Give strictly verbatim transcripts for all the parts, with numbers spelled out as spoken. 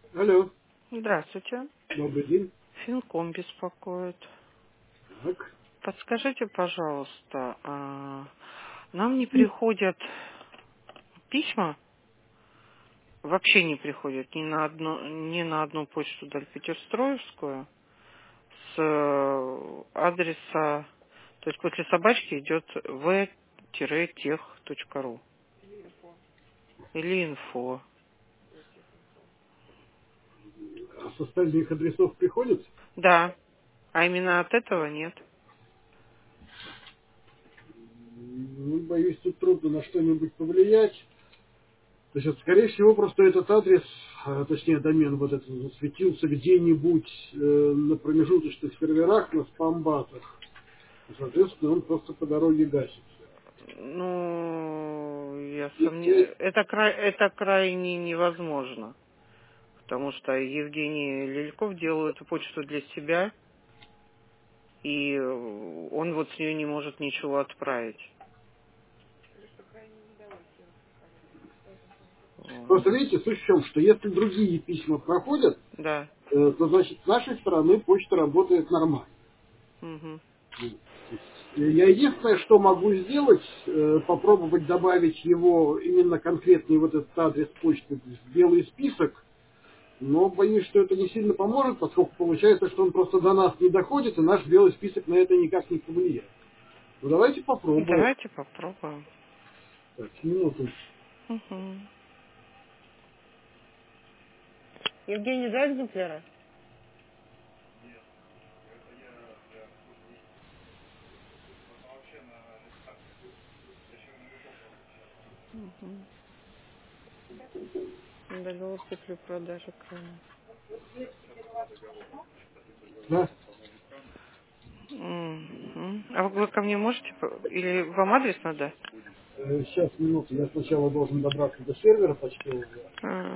Алло, Здравствуйте. добрый день. Финком беспокоит. Так, Подскажите, пожалуйста, а, нам не и приходят письма, вообще не приходят ни на одну, ни на одну почту Дальпетерстроевскую с э, адреса, то есть после собачки идет в-тех точка ру или инфо. а с остальных адресов приходит? Да, а именно от этого нет. Ну, боюсь, тут трудно на что-нибудь повлиять. То есть, это, скорее всего, просто этот адрес, а, точнее, домен вот этот засветился где-нибудь э, на промежуточных серверах, на спам-базах. И, соответственно, он просто по дороге гасится. Ну, я И, и- сомневаюсь. Это, край... это крайне невозможно. Потому что Евгений Лельков делал эту почту для себя, и он вот с нее не может ничего отправить. Вот. Просто видите, суть в чем, что если другие письма проходят, Да. э, то, значит, с нашей стороны почта работает нормально. Мгм. Я единственное, что могу сделать, э, попробовать добавить его именно конкретный вот этот адрес почты в белый список, но боюсь, что это не сильно поможет, поскольку получается, что он просто до нас не доходит, и наш белый список на это никак не повлияет. Ну давайте попробуем. Давайте попробуем. Так, минуту. Мгм. Евгений, два экземпляра? Угу. Договор купли-продажи крана. Да? Мгм. А вы ко мне можете? по- Или вам адрес надо? Э, Сейчас, минуту. Я сначала должен добраться до сервера почтового. А.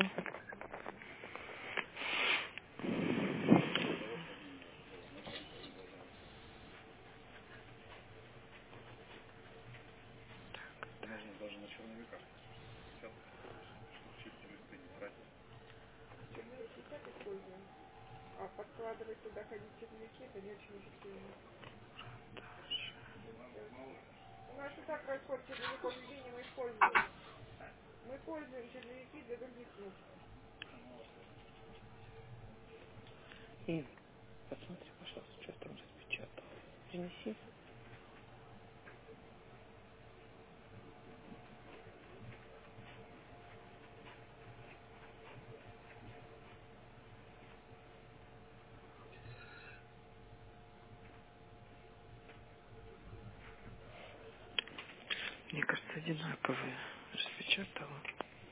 И посмотри, пожалуйста, что там распечатал. Принеси. Мне кажется, одинаковые. Распечатала.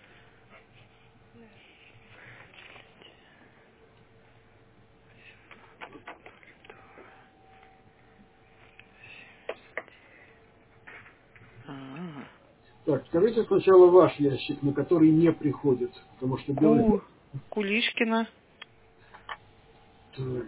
А. Так, скажите сначала ваш ящик, на который не приходит, потому что белый... Ку. Кулишкина. Так,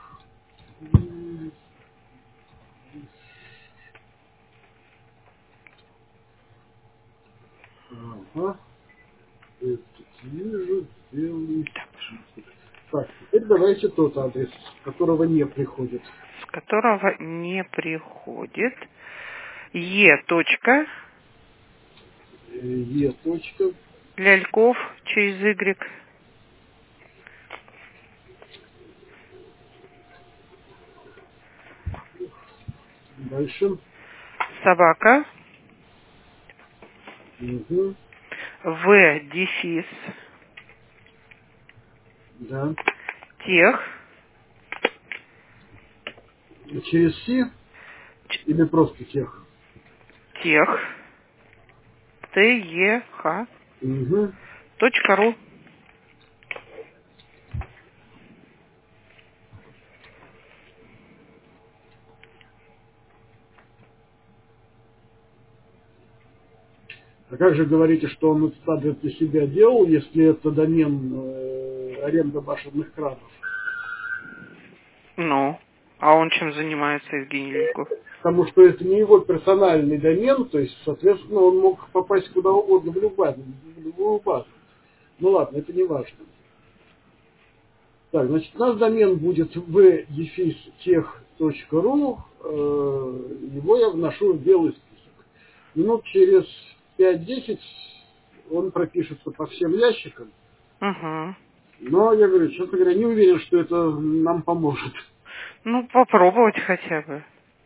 ага. Этот вижу, белый. Да, пожалуйста. Так, теперь давайте тот адрес, с которого не приходит. С которого не приходит. Е. Точка. Э, Е. Точка. Ляльков через Y. Дальше. Собака. Угу. В. Дефис. Да. Тех. Через Си или просто тех? Тех. Т. Е. Х. Угу. Точка ру. А как же говорите, что он этот адрес для себя делал, если это домен э, аренда башенных кранов? Ну. А он чем занимается, Евгений Лильков? Потому что это не его персональный домен, то есть, соответственно, он мог попасть куда угодно в любую, в любую базу. Ну ладно, это не важно. Так, значит, у нас домен будет в дефис тех точка ру, его я вношу в белый список. Минут через пять-десять он пропишется по всем ящикам. Угу. Но я говорю, честно говоря, не уверен, что это нам поможет. Ну, попробовать хотя бы.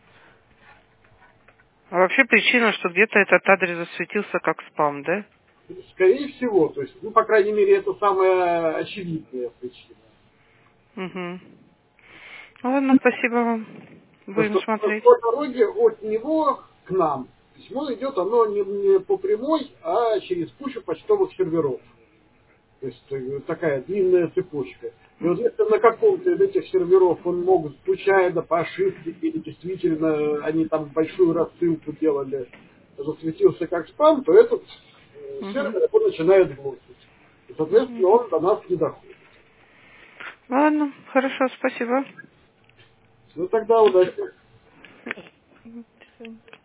А вообще причина, что где-то этот адрес засветился как спам, да? Скорее всего, то есть, ну, по крайней мере, это самая очевидная причина. Угу. Ладно, спасибо вам. Будем Потому что смотреть. по дороге от него к нам письмо идет, оно не, не по прямой, а через кучу почтовых серверов. То есть э, такая длинная цепочка. И вот если на каком-то из этих серверов он мог случайно по ошибке или действительно они там большую рассылку делали, засветился как спам, то этот э, Угу. сервер его начинает блокить. И, соответственно, он до нас не доходит. Ладно, хорошо, спасибо. Ну тогда удачи. До свидания.